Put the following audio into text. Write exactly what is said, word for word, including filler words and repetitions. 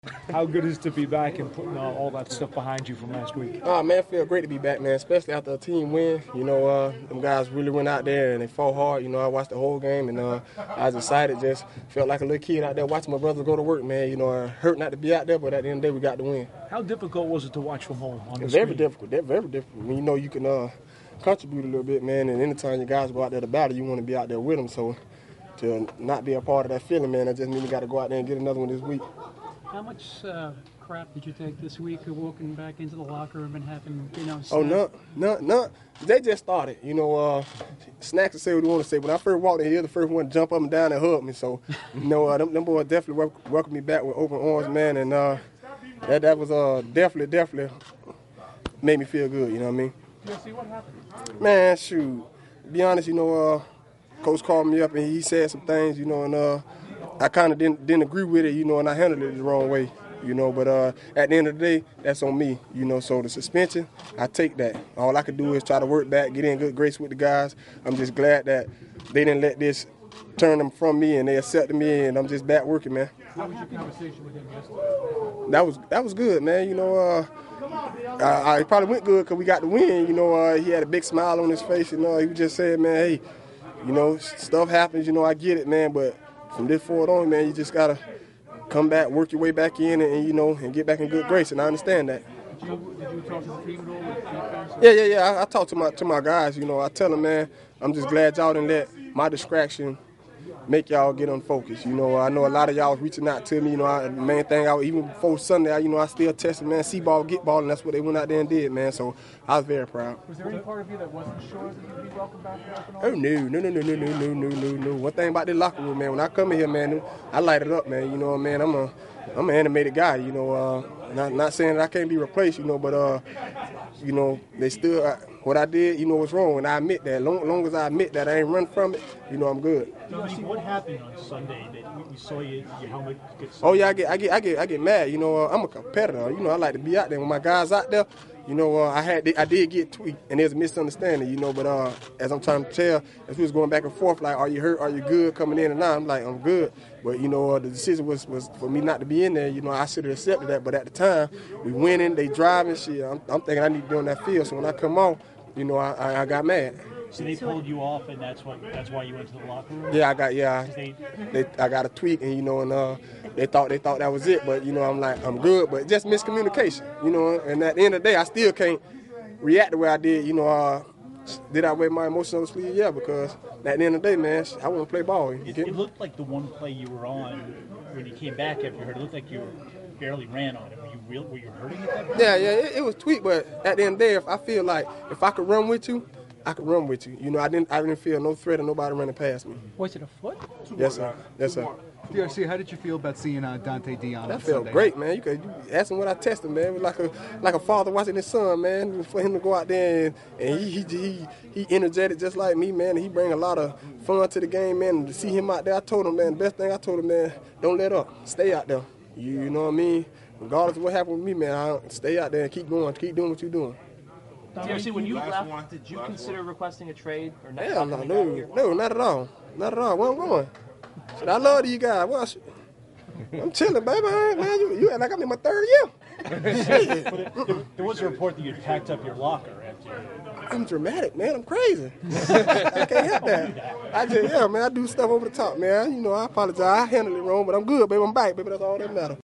How good is it to be back and putting uh, all that stuff behind you from last week? Oh, man, feel great to be back, man, especially after a team win. You know, uh, them guys really went out there and they fought hard. You know, I watched the whole game, and uh, I was excited. Just felt like a little kid out there watching my brother go to work, man. You know, uh, hurt not to be out there, but at the end of the day, we got the win. How difficult was it to watch from home on the Very screen? difficult. Very, very difficult. When you know you can uh, contribute a little bit, man, and anytime your guys go out there to battle, you want to be out there with them. So to not be a part of that feeling, man, that just means you got to go out there and get another one this week. How much uh, crap did you take this week of walking back into the locker room and having, you know, Oh, no, no, no. They just started. You know, uh, Snacks will say what you want to say. When I first walked in here, the first one to jump up and down and hug me. So, you know, uh, them, them boys definitely wel- welcomed me back with open arms, man. And uh, that that was uh, definitely, definitely made me feel good, you know what I mean? Yeah, see what happened. Man, shoot. To be honest, you know, uh, Coach called me up and he said some things, you know, and uh, I kind of didn't, didn't agree with it, you know, and I handled it the wrong way. You know, but uh, at the end of the day, that's on me. You know, so the suspension, I take that. All I could do is try to work back, get in good grace with the guys. I'm just glad that they didn't let this turn them from me, and they accepted me, and I'm just back working, man. How was your conversation with him yesterday? That was that was good, man. You know, uh, I, I probably went good because we got the win. You know, uh, he had a big smile on his face, and uh, he was just saying, man, hey, you know, stuff happens. You know, I get it, man, but from this forward on, man, you just gotta come back, work your way back in, and, and you know, and get back in good grace. And I understand that. Did you, did you talk to the team at all with defense? Yeah, yeah, yeah. I, I talk to my to my guys. You know, I tell them, man, I'm just glad y'all didn't let my distraction make y'all get unfocused. You know, I know a lot of y'all was reaching out to me. You know, I, the main thing, I, even before Sunday, I, you know, I still tested, man, see ball, get ball, and that's what they went out there and did, man. So I was very proud. Was there any part of you that wasn't sure that you'd be welcome back to open Oh, no, no, no, no, no, no, no, no, no, no. One thing about the locker room, man, when I come in here, man, I light it up, man. You know, man, I'm a, I'm an animated guy, you know. Uh, not, not saying that I can't be replaced, you know, but, uh, you know, they still, uh, what I did, you know, was wrong, and I admit that. As long, long as I admit that I ain't run from it, you know, I'm good. Dominique, what happened on Sunday that we, we saw you, your helmet get Oh yeah, I get, I get, I get, I get mad. You know, uh, I'm a competitor. You know, I like to be out there when my guys out there. You know, uh, I had, I did get tweaked, and there's a misunderstanding. You know, but uh, as I'm trying to tell, as we was going back and forth, like, are you hurt? Are you good? Coming in and out, I'm like, I'm good. But you know, uh, the decision was, was for me not to be in there. You know, I should have accepted that. But at the time, we winning, they driving shit. I'm, I'm thinking I need to be on that field. So when I come on, you know, I, I, I got mad. So they pulled you off, and that's what that's why you went to the locker room. Yeah, I got yeah. They, They, I got a tweak, and you know, and uh, they thought they thought that was it, but you know, I'm like, I'm good, but just miscommunication, you know. And at the end of the day, I still can't react the way I did. You know, uh, did I wear my emotions on the sleeve? Yeah, because at the end of the day, man, I want to play ball. You it, get it me? looked like the one play you were on when you came back after you hurt. It looked like you were, barely ran on it. Were you real? Were you hurting at that point? Yeah, yeah, it, it was tweak, but at the end of the day, if I feel like if I could run with you, I could run with you. You know, I didn't, I didn't feel no threat of nobody running past me. Was it a foot? Yes, sir. Yes, sir. D R C, how did you feel about seeing uh, Dante Dion? That on felt Sunday? great, man. You could you ask him what I tested, man. It was like a like a father watching his son, man. For him to go out there and, and he, he he he energetic just like me, man. He bring a lot of fun to the game, man. And to see him out there, I told him, man, the best thing I told him, man, don't let up. Stay out there. You, you know what I mean? Regardless of what happened with me, man, I stay out there and keep going. Keep doing what you're doing. D R C, when you left, did you consider requesting a trade or not? Hell no, no, no, not at all. Not at all. Where I'm going. Shit, I love these guys. Well, shit, I'm chilling, baby. Man, you, you act like I'm in my third year. But it, there, there was a report that you'd packed up your locker after. I'm dramatic, man. I'm crazy. I can't help that. I just, yeah, man, I do stuff over the top, man. You know, I apologize. I handled it wrong, but I'm good, baby. I'm back, baby. That's all that matters.